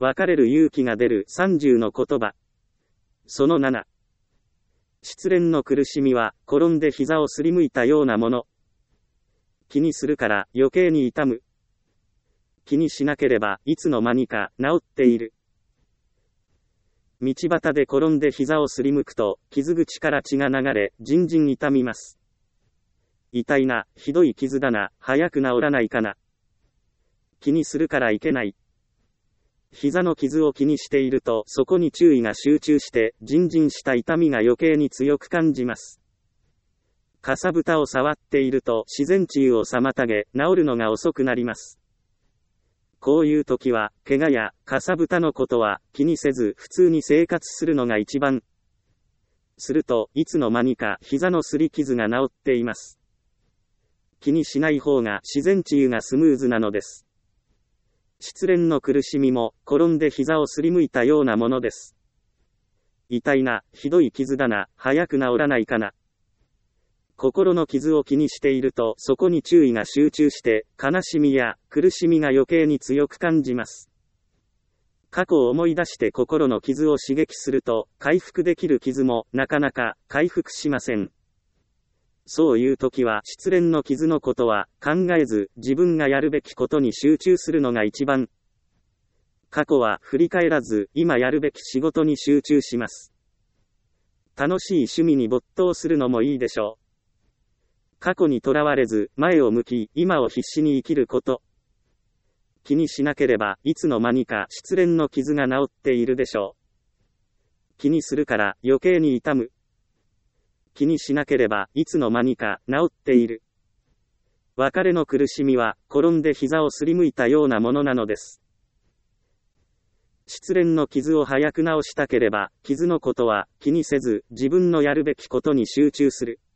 別れる勇気が出る30の言葉。その7。失恋の苦しみは、転んで膝をすりむいたようなもの。気にするから余計に痛む。気にしなければ、いつの間にか治っている。道端で転んで膝をすりむくと、傷口から血が流れ、じんじん痛みます。痛いな、ひどい傷だな、早く治らないかな。気にするからいけない。膝の傷を気にしていると、そこに注意が集中して、じんじんした痛みが余計に強く感じます。かさぶたを触っていると、自然治癒を妨げ、治るのが遅くなります。こういう時は、怪我やかさぶたのことは気にせず、普通に生活するのが一番。すると、いつの間にか膝の擦り傷が治っています。気にしない方が自然治癒がスムーズなのです。失恋の苦しみも、転んで膝をすりむいたようなものです。痛いな、ひどい傷だな、早く治らないかな。心の傷を気にしていると、そこに注意が集中して、悲しみや苦しみが余計に強く感じます。過去を思い出して心の傷を刺激すると、回復できる傷も、なかなか回復しません。そういう時は失恋の傷のことは考えず自分がやるべきことに集中するのが一番。過去は振り返らず今やるべき仕事に集中します。楽しい趣味に没頭するのもいいでしょう。過去にとらわれず前を向き今を必死に生きること。気にしなければいつの間にか失恋の傷が治っているでしょう。気にするから余計に痛む。気にしなければ、いつの間にか、治っている。別れの苦しみは、転んで膝をすりむいたようなものなのです。失恋の傷を早く治したければ、傷のことは、気にせず、自分のやるべきことに集中する。